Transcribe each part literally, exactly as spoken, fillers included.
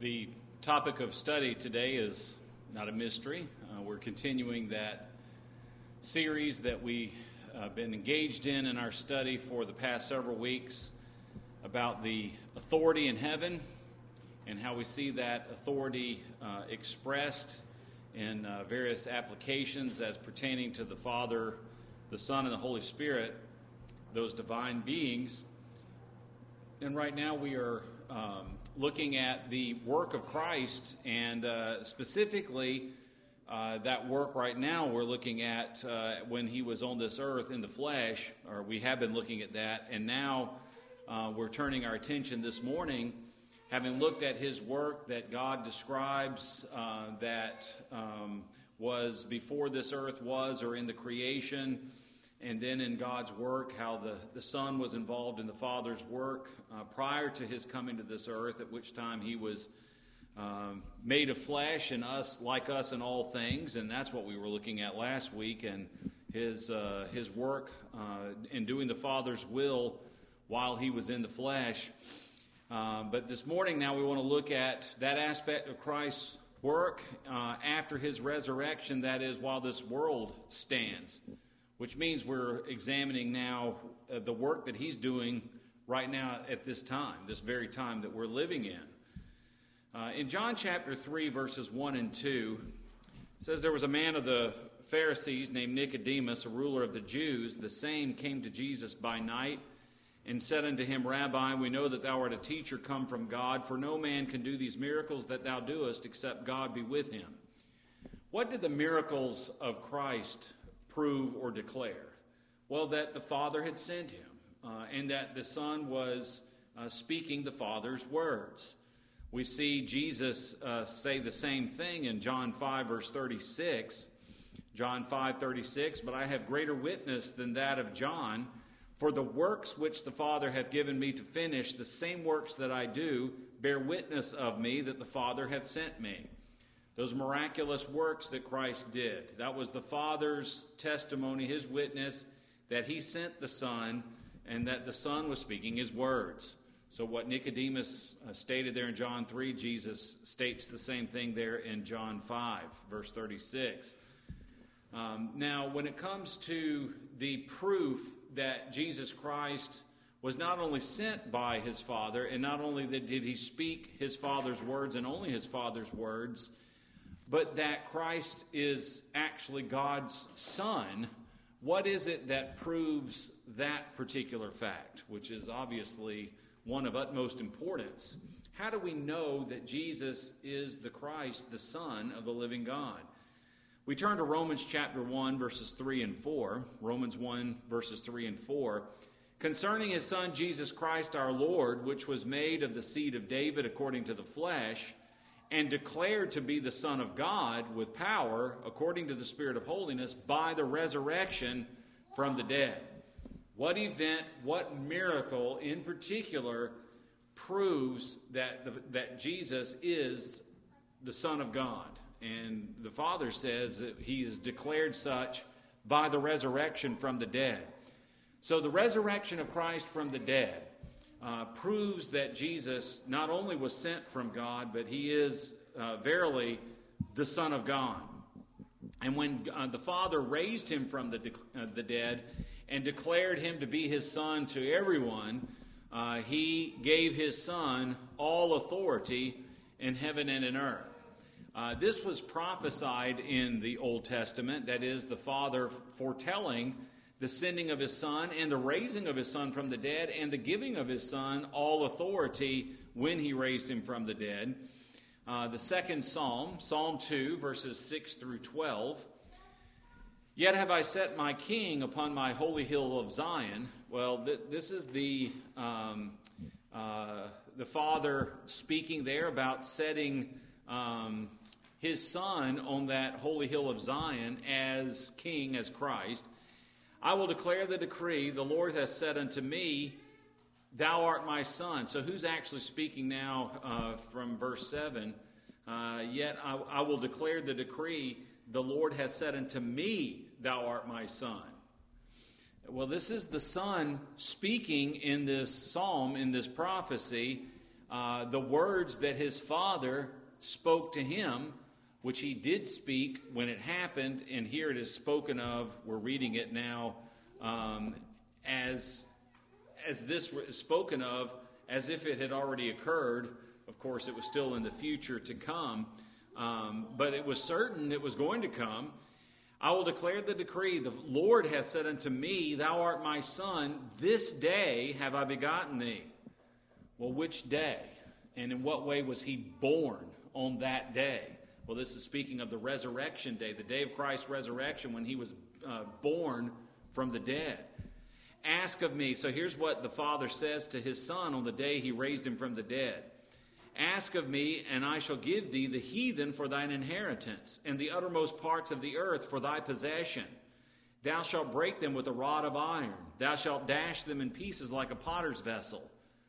The topic of study today is not a mystery. Uh, we're continuing that series that we've uh, been engaged in in our study for the past several weeks about the authority in heaven and how we see that authority uh, expressed in uh, various applications as pertaining to the Father, the Son, and the Holy Spirit, those divine beings. And right now we are um, looking at the work of Christ, and uh, specifically uh, that work right now we're looking at uh, when he was on this earth in the flesh, or we have been looking at that, and now uh, we're turning our attention this morning, having looked at his work that God describes uh, that um, was before this earth was, or in the creation, and then in God's work, how the, the Son was involved in the Father's work uh, prior to his coming to this earth, at which time he was um, made of flesh and us like us in all things, and that's what we were looking at last week, and his uh, his work uh, in doing the Father's will while he was in the flesh. Uh, but this morning now we want to look at that aspect of Christ's work uh, after his resurrection, that is, while this world stands. Which means we're examining now uh, the work that he's doing right now at this time, this very time that we're living in. Uh, in John chapter three, verses one and two, it says, "There was a man of the Pharisees named Nicodemus, a ruler of the Jews. The same came to Jesus by night and said unto him, Rabbi, we know that thou art a teacher come from God, for no man can do these miracles that thou doest except God be with him." What did the miracles of Christ prove or declare? Well, that the Father had sent him, uh, and that the Son was uh, speaking the Father's words. We see Jesus uh, say the same thing in John five, verse thirty-six. John five, thirty-six, "But I have greater witness than that of John, for the works which the Father hath given me to finish, the same works that I do, bear witness of me that the Father hath sent me." Those miraculous works that Christ did. That was the Father's testimony, his witness, that he sent the Son and that the Son was speaking his words. So what Nicodemus uh, stated there in John three, Jesus states the same thing there in John five, verse thirty-six. Um, now, when it comes to the proof that Jesus Christ was not only sent by his Father, and not only that did he speak his Father's words and only his Father's words, but that Christ is actually God's Son, what is it that proves that particular fact, which is obviously one of utmost importance? How do we know that Jesus is the Christ, the Son of the living God? We turn to Romans chapter one, verses three and four. Romans one, verses three and four. "Concerning his Son, Jesus Christ our Lord, which was made of the seed of David according to the flesh, and declared to be the Son of God with power, according to the Spirit of holiness, by the resurrection from the dead." What event, what miracle in particular proves that, the, that Jesus is the Son of God? And the Father says that he is declared such by the resurrection from the dead. So the resurrection of Christ from the dead Uh, proves that Jesus not only was sent from God, but he is uh, verily the Son of God. And when uh, the Father raised him from the, de- uh, the dead and declared him to be his Son to everyone, uh, he gave his Son all authority in heaven and in earth. Uh, this was prophesied in the Old Testament, that is, the Father foretelling the sending of his Son and the raising of his Son from the dead and the giving of his Son all authority when he raised him from the dead. Uh, the second Psalm, Psalm two, verses six through twelve. "Yet have I set my King upon my holy hill of Zion." Well, th- this is the um, uh, the Father speaking there about setting um, his Son on that holy hill of Zion as King, as Christ. "I will declare the decree, the Lord has said unto me, thou art my Son." So who's actually speaking now uh, from verse seven? Uh, Yet I, I will declare the decree, the Lord has said unto me, thou art my Son. Well, this is the Son speaking in this psalm, in this prophecy, uh, the words that his father spoke to him, which he did speak when it happened, and here it is spoken of, we're reading it now, um, as, as this is spoken of, as if it had already occurred. Of course, it was still in the future to come, um, but it was certain it was going to come. I will declare the decree, the Lord hath said unto me, Thou art my son, this day have I begotten thee. Well, which day? And in what way was he born on that day? Well, this is speaking of the resurrection day, the day of Christ's resurrection when he was uh, born from the dead. Ask of me. So here's what the Father says to his Son on the day he raised him from the dead. Ask of me, and I shall give thee the heathen for thine inheritance, and the uttermost parts of the earth for thy possession. Thou shalt break them with a rod of iron. Thou shalt dash them in pieces like a potter's vessel.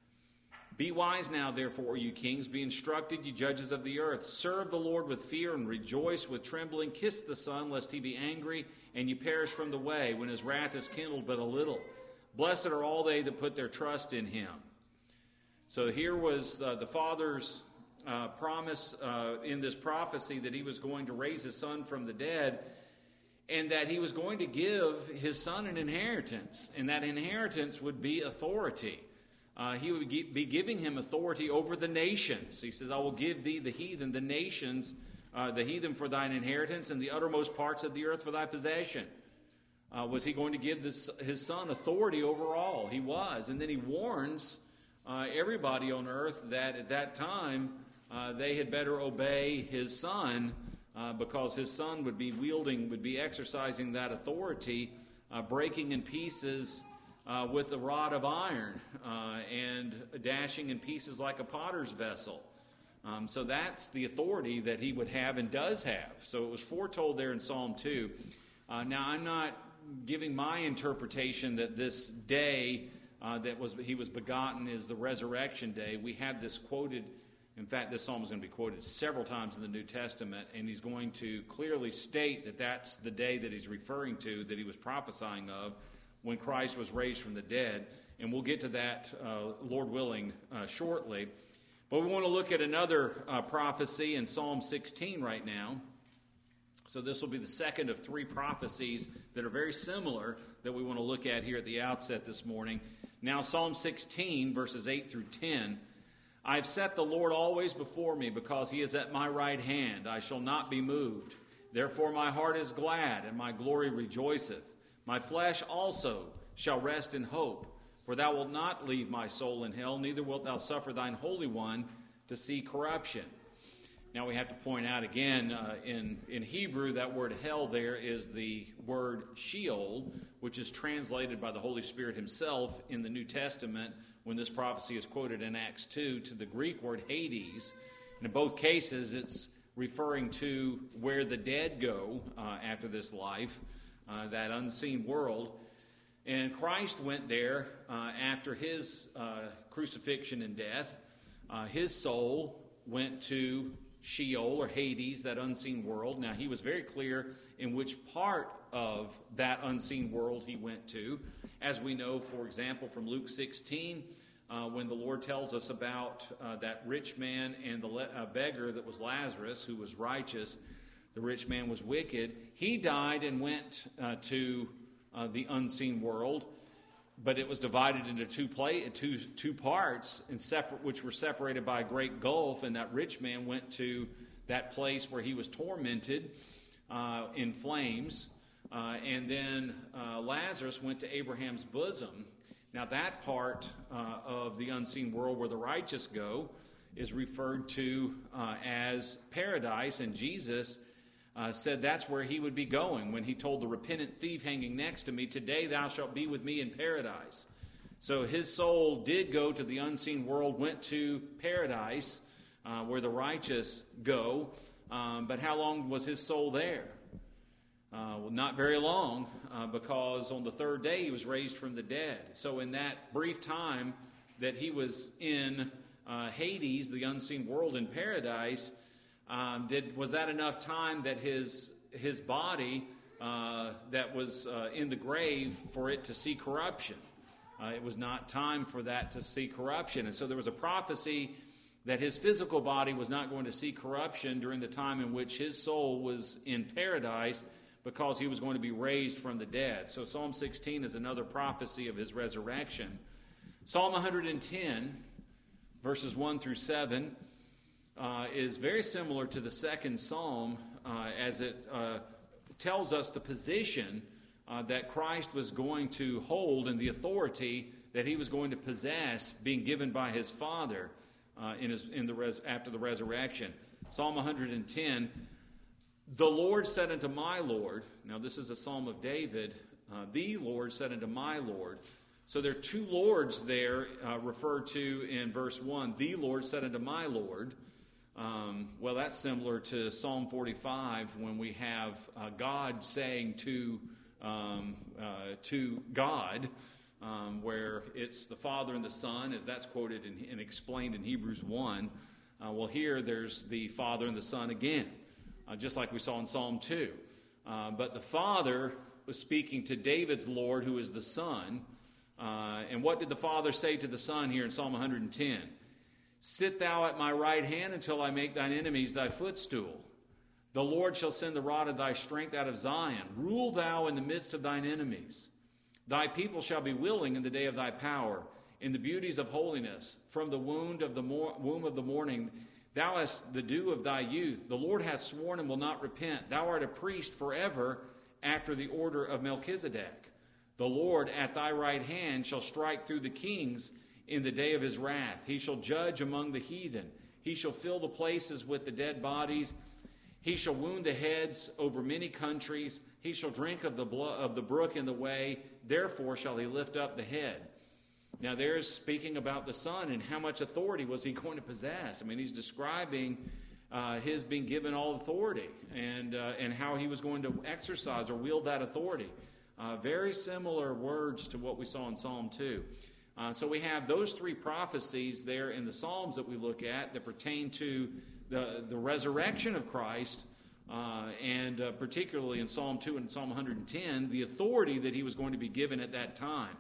Be wise now, therefore, you kings. Be instructed, you judges of the earth. Serve the Lord with fear and rejoice with trembling. Kiss the Son, lest he be angry, and you perish from the way, when his wrath is kindled but a little. Blessed are all they that put their trust in him. So here was uh, the Father's uh, promise uh, in this prophecy that he was going to raise his Son from the dead, and that he was going to give his Son an inheritance, and that inheritance would be authority. Uh, he would be giving him authority over the nations. He says, I will give thee the heathen, the nations, uh, the heathen for thine inheritance, and the uttermost parts of the earth for thy possession. Uh, was he going to give this, his Son authority over all? He was. And then he warns Uh, everybody on earth that at that time uh, they had better obey his Son uh, because his Son would be wielding, would be exercising that authority, uh, breaking in pieces uh, with a rod of iron uh, and dashing in pieces like a potter's vessel. Um, so that's the authority that he would have and does have. So it was foretold there in Psalm two. Uh, now I'm not giving my interpretation that this day Uh, that was he was begotten is the resurrection day. We have this quoted. In fact, this psalm is going to be quoted several times in the New Testament, and he's going to clearly state that that's the day that he's referring to, that he was prophesying of, when Christ was raised from the dead. And we'll get to that, uh, Lord willing, uh, shortly. But we want to look at another uh, prophecy in Psalm sixteen right now. So this will be the second of three prophecies that are very similar that we want to look at here at the outset this morning. Now, Psalm sixteen, verses eight through ten. I have set the Lord always before me, because he is at my right hand. I shall not be moved. Therefore my heart is glad, and my glory rejoiceth. My flesh also shall rest in hope. For thou wilt not leave my soul in hell, neither wilt thou suffer thine Holy One to see corruption. Now we have to point out again, uh, in, in Hebrew, that word hell there is the word Sheol, which is translated by the Holy Spirit himself in the New Testament when this prophecy is quoted in Acts two to the Greek word Hades. And in both cases, it's referring to where the dead go uh, after this life, uh, that unseen world. And Christ went there uh, after his uh, crucifixion and death. Uh, his soul went to Sheol or Hades, that unseen world. Now, he was very clear in which part of that unseen world he went to. As we know, for example, from Luke sixteen, uh, when the Lord tells us about uh, that rich man and the le- uh, beggar that was Lazarus, who was righteous, the rich man was wicked. He died and went uh, to uh, the unseen world, but it was divided into two play, two two parts, and separate, which were separated by a great gulf. And that rich man went to that place where he was tormented uh, in flames, uh, and then uh, Lazarus went to Abraham's bosom. Now that part uh, of the unseen world where the righteous go is referred to uh, as paradise, and Jesus Uh, said that's where he would be going when he told the repentant thief hanging next to me, today thou shalt be with me in paradise. So his soul did go to the unseen world, went to paradise uh, where the righteous go. Um, but how long was his soul there? Uh, well, not very long, uh, because on the third day he was raised from the dead. So in that brief time that he was in uh, Hades, the unseen world in paradise, Um, did was that enough time that his his body uh, that was uh, in the grave for it to see corruption? Uh, it was not time for that to see corruption. And so there was a prophecy that his physical body was not going to see corruption during the time in which his soul was in paradise, because he was going to be raised from the dead. So Psalm sixteen is another prophecy of his resurrection. Psalm one hundred ten, verses one through seven, uh, is very similar to the second psalm, uh, as it uh, tells us the position uh, that Christ was going to hold and the authority that he was going to possess, being given by his Father uh, in his, in the res, after the resurrection. Psalm one hundred ten, the Lord said unto my Lord, now this is a psalm of David, uh, the Lord said unto my Lord. So there are two Lords there uh, referred to in verse one. The Lord said unto my Lord. Um, well, that's similar to Psalm forty-five, when we have uh, God saying to, um, uh, to God, um, where it's the Father and the Son, as that's quoted in, and explained in Hebrews one. Uh, well, here there's the Father and the Son again. Uh, just like we saw in Psalm two. Uh, but the Father was speaking to David's Lord, who is the Son. Uh, and what did the Father say to the Son here in Psalm one hundred ten? Sit thou at my right hand until I make thine enemies thy footstool. The Lord shall send the rod of thy strength out of Zion. Rule thou in the midst of thine enemies. Thy people shall be willing in the day of thy power, in the beauties of holiness. From the wound of the mor- womb of the morning, thou hast the dew of thy youth. The Lord hath sworn and will not repent. Thou art a priest forever after the order of Melchizedek. The Lord at thy right hand shall strike through the kings in the day of his wrath. He shall judge among the heathen. He shall fill the places with the dead bodies. He shall wound the heads over many countries. He shall drink of the blood of the brook in the way. Therefore shall he lift up the head. Now there's speaking about the Son and how much authority was he going to possess. I mean, he's describing uh, his being given all authority and uh, and how he was going to exercise or wield that authority. Uh, very similar words to what we saw in Psalm two. Uh, so we have those three prophecies there in the Psalms that we look at that pertain to the, the resurrection of Christ, uh, and uh, particularly in Psalm two and Psalm one hundred ten, the authority that he was going to be given at that time.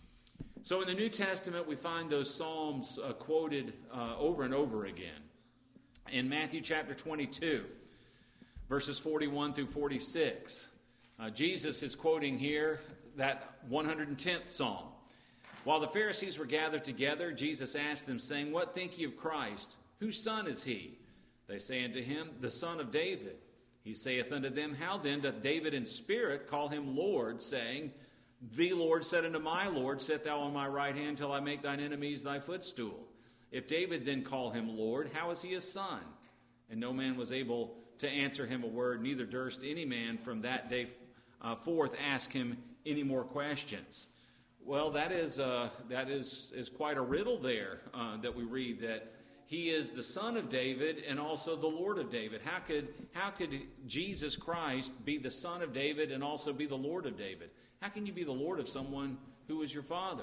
So in the New Testament, we find those Psalms uh, quoted uh, over and over again. In Matthew chapter twenty-two, verses forty-one through forty-six, uh, Jesus is quoting here that one hundred tenth Psalm. While the Pharisees were gathered together, Jesus asked them, saying, What think ye of Christ? Whose son is he? They say unto him, The son of David. He saith unto them, How then doth David in spirit call him Lord, saying, The Lord said unto my Lord, Sit thou on my right hand till I make thine enemies thy footstool. If David then call him Lord, how is he his son? And no man was able to answer him a word, neither durst any man from that day uh, forth ask him any more questions. Well, that is uh, that is is quite a riddle there uh, that we read, that he is the son of David and also the Lord of David. How could how could Jesus Christ be the son of David and also be the Lord of David? How can you be the Lord of someone who is your father?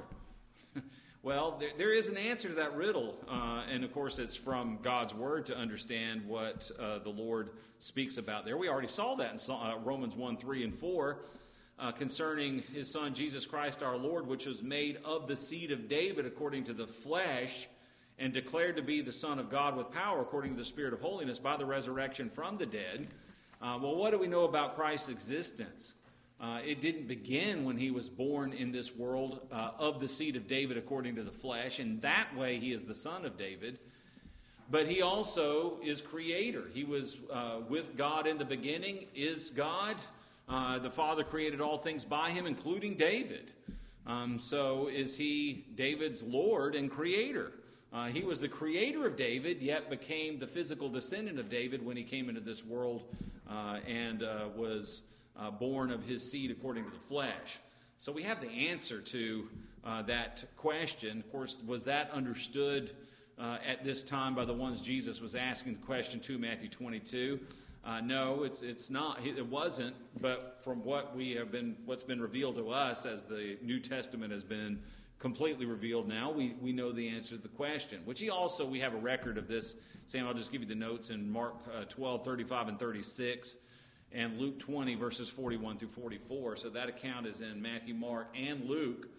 Well, there, there is an answer to that riddle, uh, and of course it's from God's Word to understand what uh, the Lord speaks about there. We already saw that in uh, Romans one, three, and four. Uh, concerning his Son, Jesus Christ our Lord, which was made of the seed of David according to the flesh, and declared to be the Son of God with power according to the Spirit of holiness by the resurrection from the dead. Uh, well, what do we know about Christ's existence? Uh, it didn't begin when he was born in this world uh, of the seed of David according to the flesh, and that way he is the Son of David. But he also is creator. He was uh, with God in the beginning, is God. Uh, the Father created all things by him, including David. Um, so is he David's Lord and creator? Uh, he was the creator of David, yet became the physical descendant of David when he came into this world uh, and uh, was uh, born of his seed according to the flesh. So we have the answer to uh, that question. Of course, was that understood uh, at this time by the ones Jesus was asking the question to, Matthew twenty-two? Uh, no, it's it's not. It wasn't. But from what we have been, what's been revealed to us as the New Testament has been completely revealed now, we, we know the answer to the question. Which he also, we have a record of this. Sam, I'll just give you the notes in Mark uh, twelve, thirty-five, and thirty-six, and Luke twenty, verses forty-one through forty-four. So that account is in Matthew, Mark, and Luke. Uh,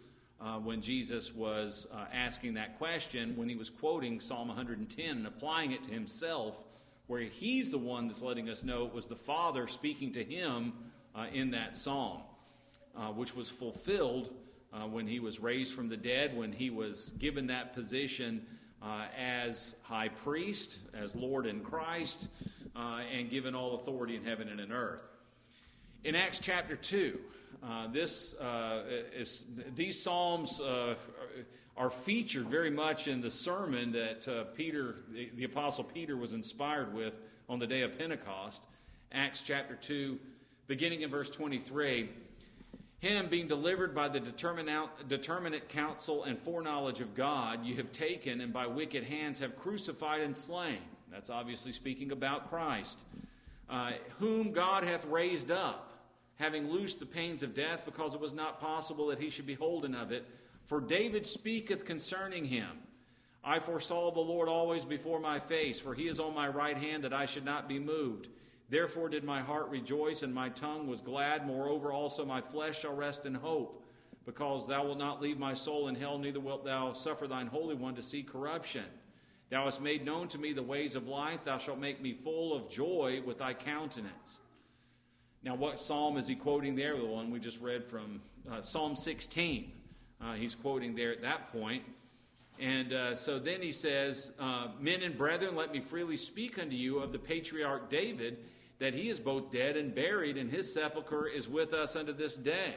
uh, when Jesus was uh, asking that question, when he was quoting Psalm one hundred ten and applying it to himself, where he's the one that's letting us know it was the Father speaking to him uh, in that psalm, uh, which was fulfilled uh, when he was raised from the dead, when he was given that position uh, as high priest, as Lord in Christ, uh, and given all authority in heaven and in earth. In Acts chapter two, uh, this uh, is these psalms uh, are featured very much in the sermon that uh, Peter, the, the Apostle Peter, was inspired with on the day of Pentecost. Acts chapter two, beginning in verse twenty-three, him being delivered by the determinate, determinate counsel and foreknowledge of God, you have taken and by wicked hands have crucified and slain. That's obviously speaking about Christ, uh, whom God hath raised up, having loosed the pains of death, because it was not possible that he should be holden of it. For David speaketh concerning him, I foresaw the Lord always before my face, for he is on my right hand, that I should not be moved. Therefore did my heart rejoice, and my tongue was glad. Moreover also my flesh shall rest in hope, because thou wilt not leave my soul in hell, neither wilt thou suffer thine Holy One to see corruption. Thou hast made known to me the ways of life. Thou shalt make me full of joy with thy countenance. Now, what psalm is he quoting there? The one we just read from uh, Psalm sixteen. Uh, he's quoting there at that point. And uh, so then he says, uh, Men and brethren, let me freely speak unto you of the patriarch David, that he is both dead and buried, and his sepulchre is with us unto this day.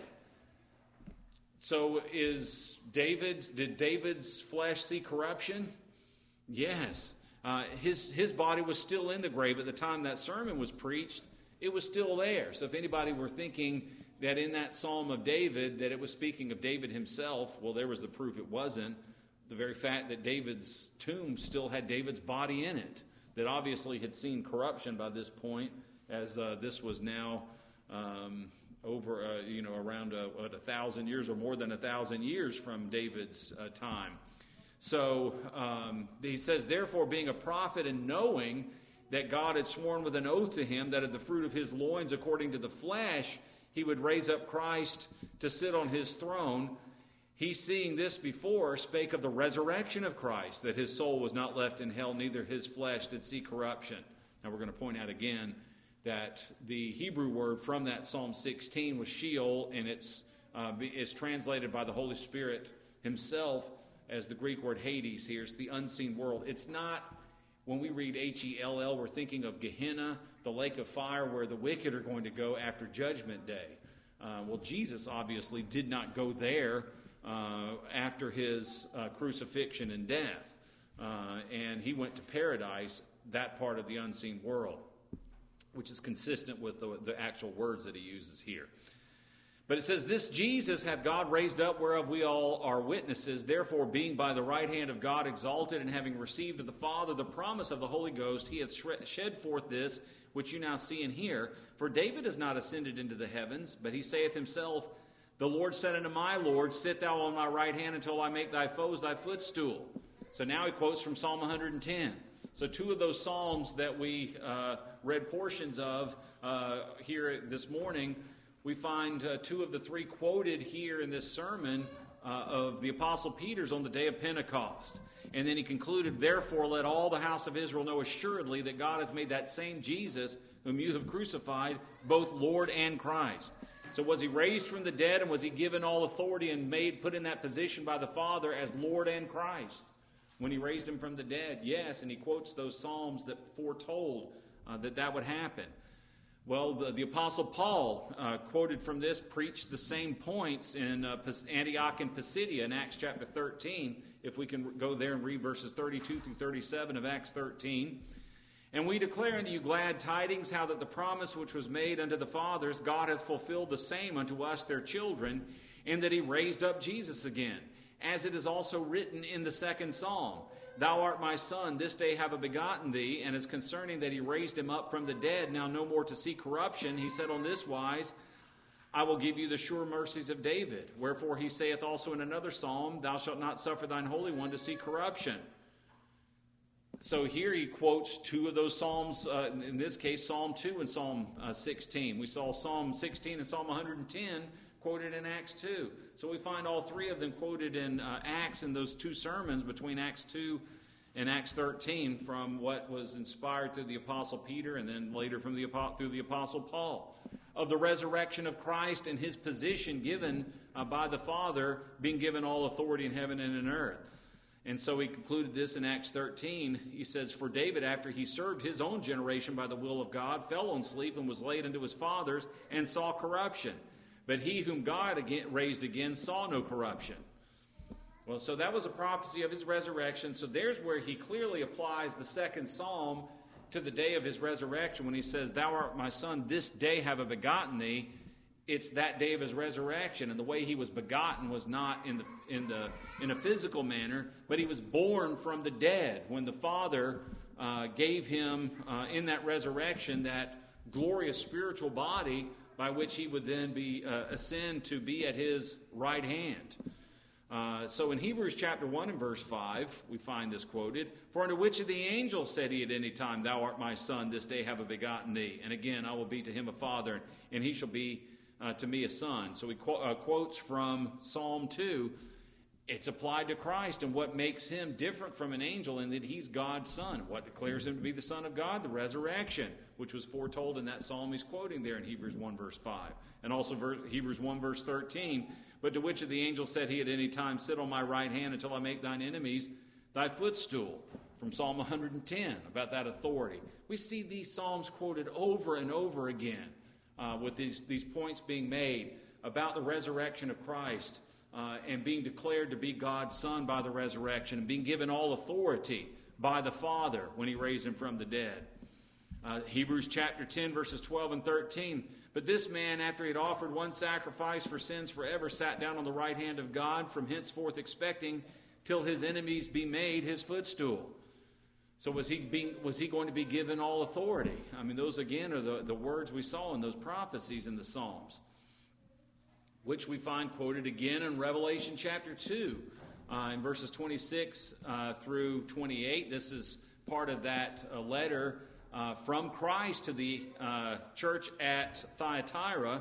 So is David, did David's flesh see corruption? Yes. Uh, his, his body was still in the grave at the time that sermon was preached. It was still there. So if anybody were thinking that in that Psalm of David, that it was speaking of David himself, well, there was the proof it wasn't. The very fact that David's tomb still had David's body in it, that obviously had seen corruption by this point, as uh, this was now um, over, uh, you know, around a, what, a thousand years or more than a thousand years from David's uh, time. So um, he says, therefore, being a prophet and knowing that God had sworn with an oath to him that of the fruit of his loins, according to the flesh, he would raise up Christ to sit on his throne, he, seeing this before, spake of the resurrection of Christ, that his soul was not left in hell, neither his flesh did see corruption. Now we're going to point out again that the Hebrew word from that Psalm sixteen was Sheol, and it's, uh, it's translated by the Holy Spirit himself as the Greek word Hades here. It's the unseen world. It's not, when we read H E L L, we're thinking of Gehenna, the lake of fire where the wicked are going to go after Judgment Day. Uh, well, Jesus obviously did not go there uh, after his uh, crucifixion and death. Uh, and he went to paradise, that part of the unseen world, which is consistent with the, the actual words that he uses here. But it says, this Jesus hath God raised up, whereof we all are witnesses. Therefore, being by the right hand of God exalted, and having received of the Father the promise of the Holy Ghost, he hath shed forth this, which you now see and hear. For David is not ascended into the heavens, but he saith himself, the Lord said unto my Lord, sit thou on my right hand until I make thy foes thy footstool. So now he quotes from Psalm one hundred ten. So two of those psalms that we uh, read portions of uh, here this morning, we find uh, two of the three quoted here in this sermon uh, of the Apostle Peter's on the day of Pentecost. And then he concluded, therefore let all the house of Israel know assuredly that God hath made that same Jesus, whom you have crucified, both Lord and Christ. So was he raised from the dead, and was he given all authority and made put in that position by the Father as Lord and Christ when he raised him from the dead? Yes, and he quotes those psalms that foretold uh, that that would happen. Well, the, the Apostle Paul, uh, quoted from this, preached the same points in uh, Antioch and Pisidia in Acts chapter thirteen. If we can go there and read verses thirty-two through thirty-seven of Acts thirteen. And we declare unto you glad tidings, how that the promise which was made unto the fathers, God hath fulfilled the same unto us their children, and that he raised up Jesus again, as it is also written in the second psalm. Thou art my son, this day have I begotten thee. And as concerning that he raised him up from the dead, now no more to see corruption, he said on this wise, I will give you the sure mercies of David. Wherefore he saith also in another psalm, thou shalt not suffer thine Holy One to see corruption. So here he quotes two of those psalms, uh, in this case Psalm two and Psalm uh, sixteen. We saw Psalm sixteen and Psalm one hundred ten quoted in Acts two. So we find all three of them quoted in uh, Acts in those two sermons between Acts two and Acts thirteen from what was inspired through the Apostle Peter and then later from the through the Apostle Paul, of the resurrection of Christ and his position given uh, by the Father, being given all authority in heaven and in earth. And so he concluded this in Acts thirteen. He says, "For David, after he served his own generation by the will of God, fell on sleep and was laid unto his fathers and saw corruption. But he whom God again, raised again saw no corruption." Well, so that was a prophecy of his resurrection. So there's where he clearly applies the second psalm to the day of his resurrection when he says, "Thou art my son, this day have I begotten thee." It's that day of his resurrection, and the way he was begotten was not in the in the in a physical manner, but he was born from the dead when the Father uh, gave him uh, in that resurrection that glorious spiritual body by which he would then be uh, ascend to be at his right hand. Uh, so in Hebrews chapter one and verse five, we find this quoted, "For unto which of the angels said he at any time, Thou art my son, this day have I begotten thee? And again, I will be to him a father, and he shall be uh, to me a son." So he qu- uh, quotes from Psalm two. It's applied to Christ and what makes him different from an angel in that he's God's son. What declares him to be the Son of God? The resurrection, which was foretold in that psalm he's quoting there in Hebrews one verse five. And also ver- Hebrews one verse thirteen. "But to which of the angels said he at any time, Sit on my right hand until I make thine enemies thy footstool?" From Psalm one hundred ten, about that authority. We see these psalms quoted over and over again uh, with these, these points being made about the resurrection of Christ uh, and being declared to be God's Son by the resurrection and being given all authority by the Father when he raised him from the dead. Uh, Hebrews chapter ten, verses twelve and thirteen. "But this man, after he had offered one sacrifice for sins forever, sat down on the right hand of God, from henceforth expecting till his enemies be made his footstool." So was he being, was he going to be given all authority? I mean, those again are the, the words we saw in those prophecies in the Psalms, which we find quoted again in Revelation chapter two, uh, in verses twenty-six uh, through twenty-eight. This is part of that uh, letter Uh, from Christ to the uh, church at Thyatira.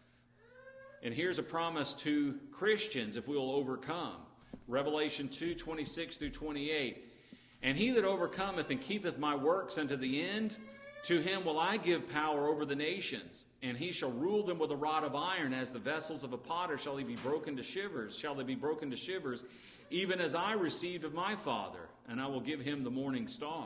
And here's a promise to Christians if we will overcome. Revelation two, twenty-six through twenty-eight. "And he that overcometh and keepeth my works unto the end, to him will I give power over the nations, and he shall rule them with a rod of iron, as the vessels of a potter shall they be broken to shivers, shall they be broken to shivers, even as I received of my Father, and I will give him the morning star."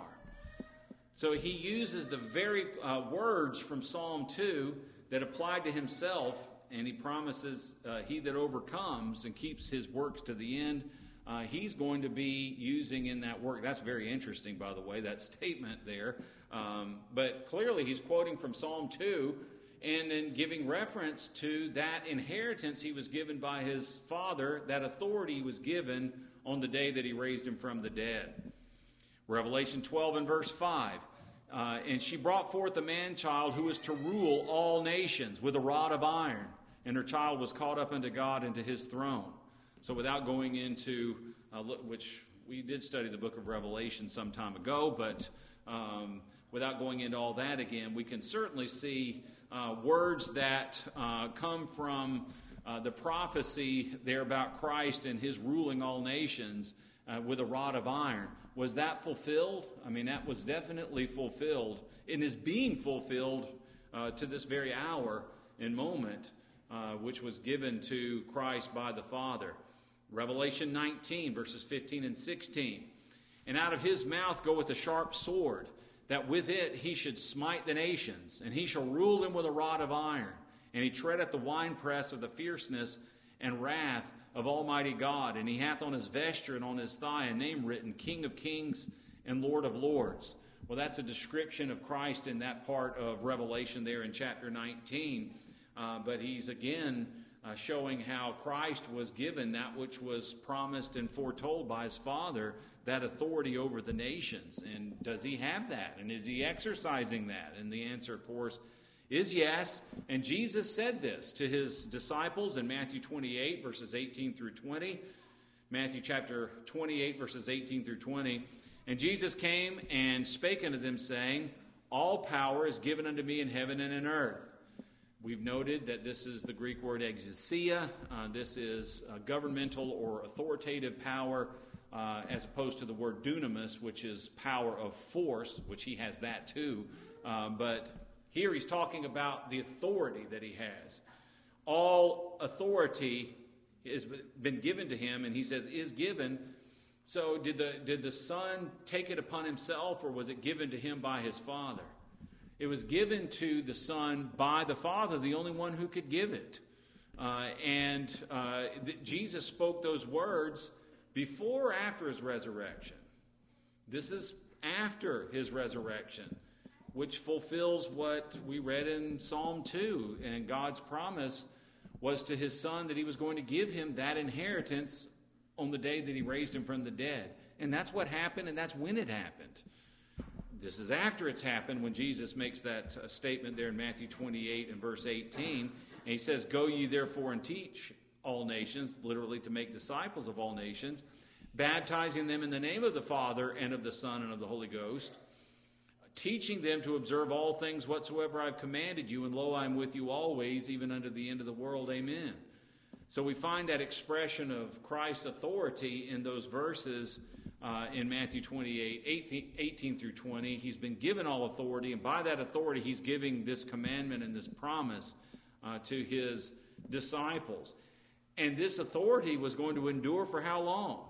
So he uses the very uh, words from Psalm two that applied to himself, and he promises uh, he that overcomes and keeps his works to the end, uh, he's going to be using in that work. That's very interesting, by the way, that statement there. Um, but clearly he's quoting from Psalm two and then giving reference to that inheritance he was given by his Father, that authority he was given on the day that he raised him from the dead. Revelation twelve and verse five. Uh, "And she brought forth a man-child who was to rule all nations with a rod of iron. And her child was caught up unto God into his throne." So without going into, uh, which we did study the book of Revelation some time ago, but um, without going into all that again, we can certainly see uh, words that uh, come from uh, the prophecy there about Christ and his ruling all nations uh, with a rod of iron. Was that fulfilled? I mean, that was definitely fulfilled and is being fulfilled uh, to this very hour and moment, uh, which was given to Christ by the Father. Revelation nineteen, verses fifteen and sixteen. "And out of his mouth goeth a sharp sword, that with it he should smite the nations, and he shall rule them with a rod of iron. And he treadeth the winepress of the fierceness and wrath of Almighty God, and he hath on his vesture and on his thigh a name written, King of Kings and Lord of Lords." Well, that's a description of Christ in that part of Revelation there in chapter nineteen. Uh, but he's again uh, showing how Christ was given that which was promised and foretold by his Father, that authority over the nations. And does he have that? And is he exercising that? And the answer, of course, is yes. And Jesus said this to his disciples in Matthew twenty-eight, verses eighteen through twenty. Matthew chapter twenty-eight, verses eighteen through twenty. "And Jesus came and spake unto them, saying, All power is given unto me in heaven and in earth. We've noted that this is the Greek word exousia. Uh, this is uh, governmental or authoritative power, uh, as opposed to the word dunamis, which is power of force, which he has that too. Uh, but here he's talking about the authority that he has. All authority has been given to him, and he says, is given. So did the, did the Son take it upon himself, or was it given to him by his Father? It was given to the Son by the Father, the only one who could give it. Uh, and uh, th- Jesus spoke those words before or after his resurrection. This is after his resurrection, which fulfills what we read in Psalm two. And God's promise was to his Son that he was going to give him that inheritance on the day that he raised him from the dead. And that's what happened, and that's when it happened. This is after it's happened, when Jesus makes that uh, statement there in Matthew twenty-eight and verse eighteen. And he says, go ye therefore and teach all nations, literally to make disciples of all nations, baptizing them in the name of the Father and of the Son and of the Holy Ghost, teaching them to observe all things whatsoever I've commanded you, and lo, I am with you always, even unto the end of the world. Amen. So we find that expression of Christ's authority in those verses uh, in Matthew twenty-eight, eighteen through twenty. He's been given all authority, and by that authority he's giving this commandment and this promise uh, to his disciples. And this authority was going to endure for how long?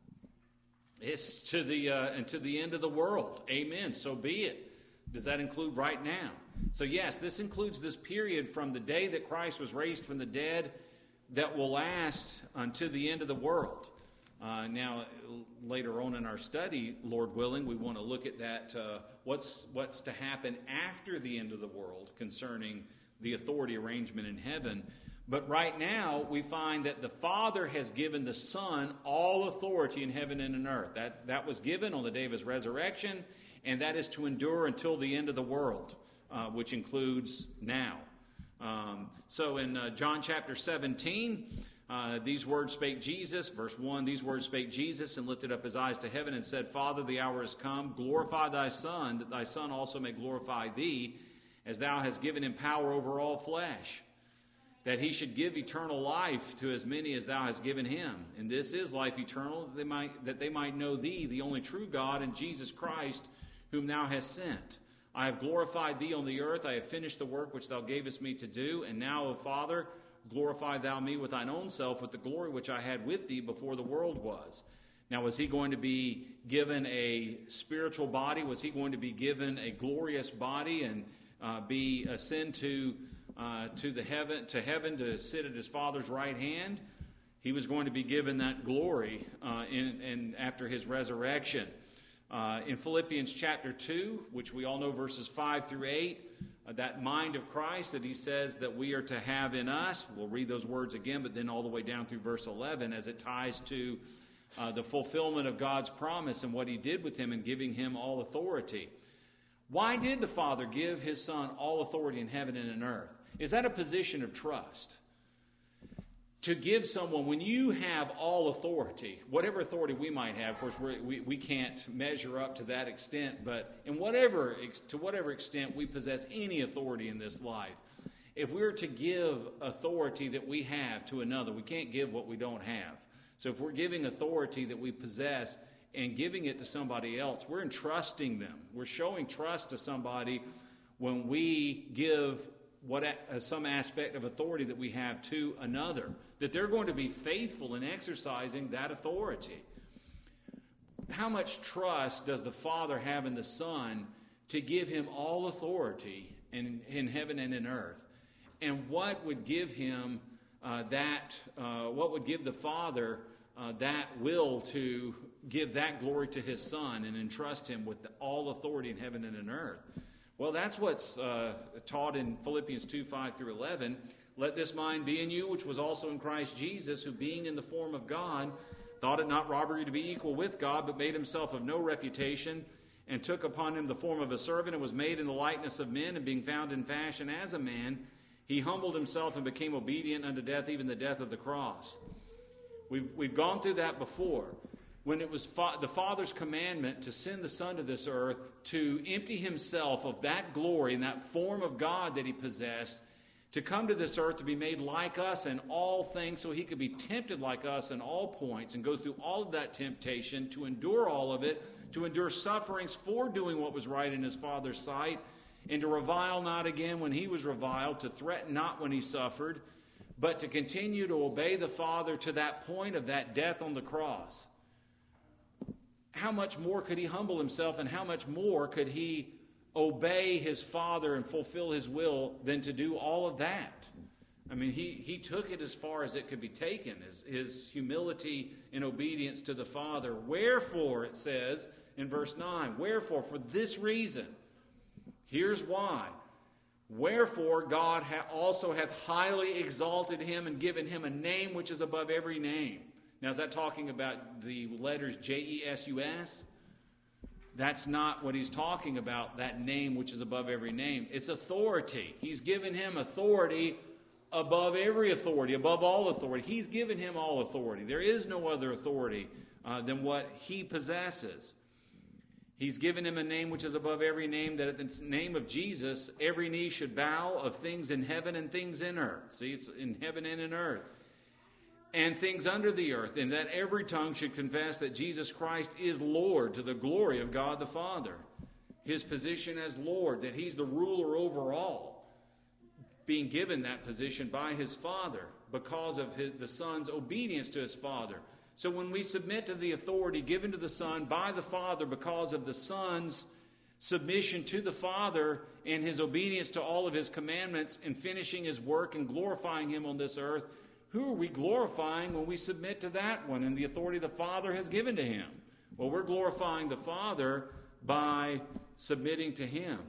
It's to the uh, and to the end of the world. Amen. So be it. Does that include right now? So yes, this includes this period from the day that Christ was raised from the dead that will last until the end of the world. Uh, now, later on in our study, Lord willing, we want to look at that, uh, what's what's to happen after the end of the world concerning the authority arrangement in heaven. But right now, we find that the Father has given the Son all authority in heaven and in earth. That, that was given on the day of his resurrection, and that is to endure until the end of the world, uh, which includes now. Um, so in uh, John chapter seventeen, uh, these words spake Jesus, verse one, these words spake Jesus and lifted up his eyes to heaven and said, Father, the hour is come, glorify thy Son, that thy Son also may glorify thee, as thou hast given him power over all flesh, that he should give eternal life to as many as thou hast given him. And this is life eternal, that they might, that they might know thee, the only true God, and Jesus Christ, whom thou hast sent. I have glorified thee on the earth. I have finished the work which thou gavest me to do. And now, O Father, glorify thou me with thine own self, with the glory which I had with thee before the world was. Now, was he going to be given a spiritual body? Was he going to be given a glorious body and uh, be ascend to uh, to the heaven to heaven to sit at his Father's right hand? He was going to be given that glory uh, in, in after his resurrection. Uh, in Philippians chapter two, which we all know verses five through eight, uh, that mind of Christ that he says that we are to have in us. We'll read those words again, but then all the way down through verse eleven as it ties to uh, the fulfillment of God's promise and what he did with him in giving him all authority. Why did the Father give his Son all authority in heaven and in earth? Is that a position of trust? To give someone, when you have all authority, whatever authority we might have, of course we're, we we can't measure up to that extent, but in whatever to whatever extent we possess any authority in this life, if we're to give authority that we have to another, we can't give what we don't have. So if we're giving authority that we possess and giving it to somebody else, we're entrusting them. We're showing trust to somebody when we give what uh, some aspect of authority that we have to another, that they're going to be faithful in exercising that authority. How much trust does the Father have in the Son to give him all authority in, in heaven and in earth? And what would give him uh, that, uh, what would give the Father uh, that will to give that glory to his Son and entrust him with the, all authority in heaven and in earth? Well, that's what's uh, taught in Philippians two, five through eleven. Let this mind be in you, which was also in Christ Jesus, who being in the form of God, thought it not robbery to be equal with God, but made himself of no reputation, and took upon him the form of a servant, and was made in the likeness of men, and being found in fashion as a man, he humbled himself and became obedient unto death, even the death of the cross. We've, we've gone through that before. When it was fa- the Father's commandment to send the Son to this earth to empty himself of that glory and that form of God that he possessed, to come to this earth to be made like us in all things so he could be tempted like us in all points and go through all of that temptation, to endure all of it, to endure sufferings for doing what was right in his Father's sight, and to revile not again when he was reviled, to threaten not when he suffered, but to continue to obey the Father to that point of that death on the cross. How much more could he humble himself, and how much more could he obey his Father and fulfill his will than to do all of that? I mean, he, he took it as far as it could be taken, his, his humility and obedience to the Father. Wherefore, it says in verse nine, wherefore, for this reason, here's why. Wherefore God ha- also hath highly exalted him and given him a name which is above every name. Now, is that talking about the letters J E S U S? That's not what he's talking about, that name which is above every name. It's authority. He's given him authority above every authority, above all authority. He's given him all authority. There is no other authority uh, than what he possesses. He's given him a name which is above every name, that at the name of Jesus, every knee should bow, of things in heaven and things in earth. See, it's in heaven and in earth. And things under the earth, and that every tongue should confess that Jesus Christ is Lord, to the glory of God the Father. His position as Lord, that he's the ruler over all, being given that position by his Father because of his, the Son's obedience to his Father. So when we submit to the authority given to the Son by the Father because of the Son's submission to the Father and his obedience to all of his commandments and finishing his work and glorifying him on this earth, who are we glorifying when we submit to that one and the authority the Father has given to him? Well, we're glorifying the Father by submitting to him.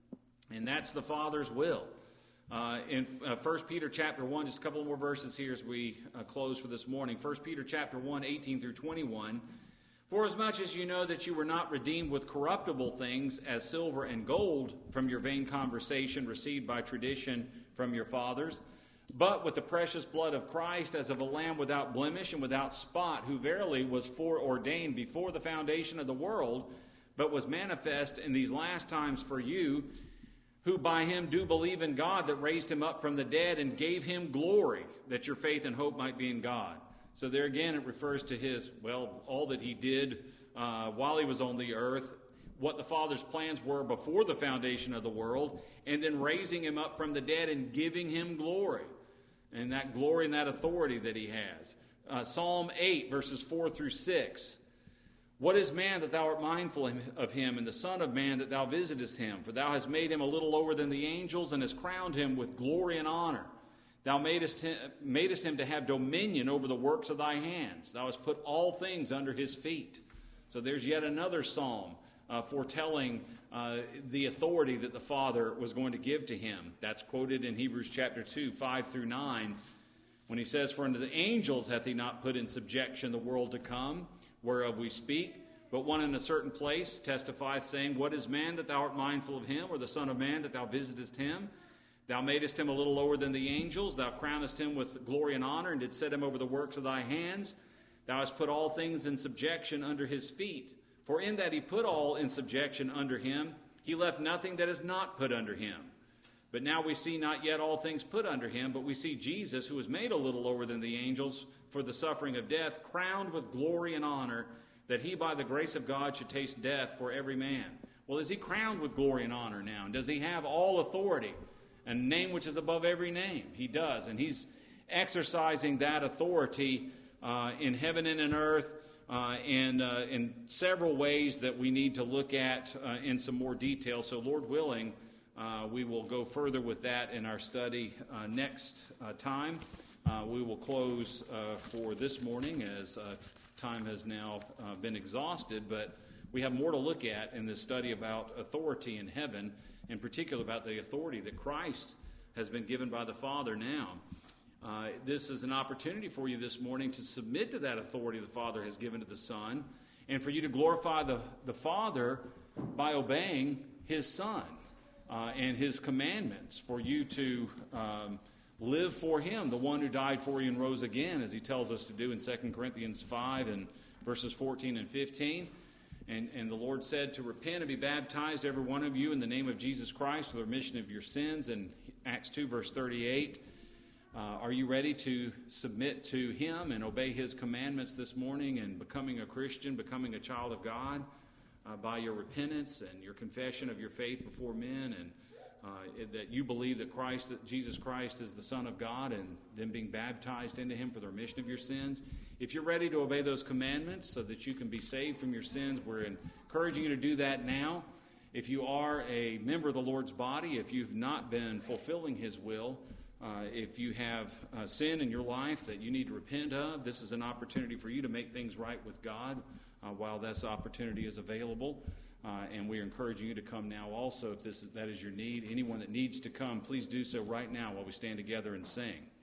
And that's the Father's will. Uh, in uh, First Peter chapter one, just a couple more verses here as we uh, close for this morning. First Peter chapter one, eighteen through twenty-one. For as much as you know that you were not redeemed with corruptible things as silver and gold from your vain conversation received by tradition from your fathers, but with the precious blood of Christ as of a lamb without blemish and without spot, who verily was foreordained before the foundation of the world, but was manifest in these last times for you, who by him do believe in God that raised him up from the dead and gave him glory, that your faith and hope might be in God. So there again it refers to his, well, all that he did uh, while he was on the earth, what the Father's plans were before the foundation of the world, and then raising him up from the dead and giving him glory. And that glory and that authority that he has. Uh, Psalm eight, verses four through six. What is man that thou art mindful of him, and the Son of Man that thou visitest him? For thou hast made him a little lower than the angels, and hast crowned him with glory and honor. Thou madest him, madest him to have dominion over the works of thy hands. Thou hast put all things under his feet. So there's yet another psalm uh, foretelling uh, the authority that the Father was going to give to him. That's quoted in Hebrews chapter two, five through nine, when he says, For unto the angels hath he not put in subjection the world to come, whereof we speak. But one in a certain place testifieth, saying, What is man that thou art mindful of him, or the Son of Man that thou visitest him? Thou madest him a little lower than the angels. Thou crownest him with glory and honor, and didst set him over the works of thy hands. Thou hast put all things in subjection under his feet. For in that he put all in subjection under him, he left nothing that is not put under him. But now we see not yet all things put under him, but we see Jesus, who was made a little lower than the angels for the suffering of death, crowned with glory and honor, that he by the grace of God should taste death for every man. Well, is he crowned with glory and honor now? And does he have all authority? A name which is above every name. He does. And he's exercising that authority uh, in heaven and in earth uh, and uh, in several ways that we need to look at uh, in some more detail. So Lord willing, uh, we will go further with that in our study uh, next uh, time. Uh, we will close uh, for this morning as uh, time has now uh, been exhausted, but we have more to look at in this study about authority in heaven, in particular about the authority that Christ has been given by the Father now. Uh, this is an opportunity for you this morning to submit to that authority the Father has given to the Son, and for you to glorify the, the Father by obeying his Son uh, and his commandments, for you to um, live for him, the one who died for you and rose again, as he tells us to do in Second Corinthians five and verses fourteen and fifteen. And, and the Lord said to repent and be baptized, every one of you, in the name of Jesus Christ for the remission of your sins, and Acts two, verse thirty-eight. Uh, are you ready to submit to Him and obey His commandments this morning and becoming a Christian, becoming a child of God uh, by your repentance and your confession of your faith before men, and uh, that you believe that Christ, that Jesus Christ is the Son of God, and then being baptized into Him for the remission of your sins? If you're ready to obey those commandments so that you can be saved from your sins, we're encouraging you to do that now. If you are a member of the Lord's body, if you've not been fulfilling His will, Uh, if you have uh, sin in your life that you need to repent of, this is an opportunity for you to make things right with God uh, while this opportunity is available. Uh, and we're encouraging you to come now also if this is, that is your need. Anyone that needs to come, please do so right now while we stand together and sing.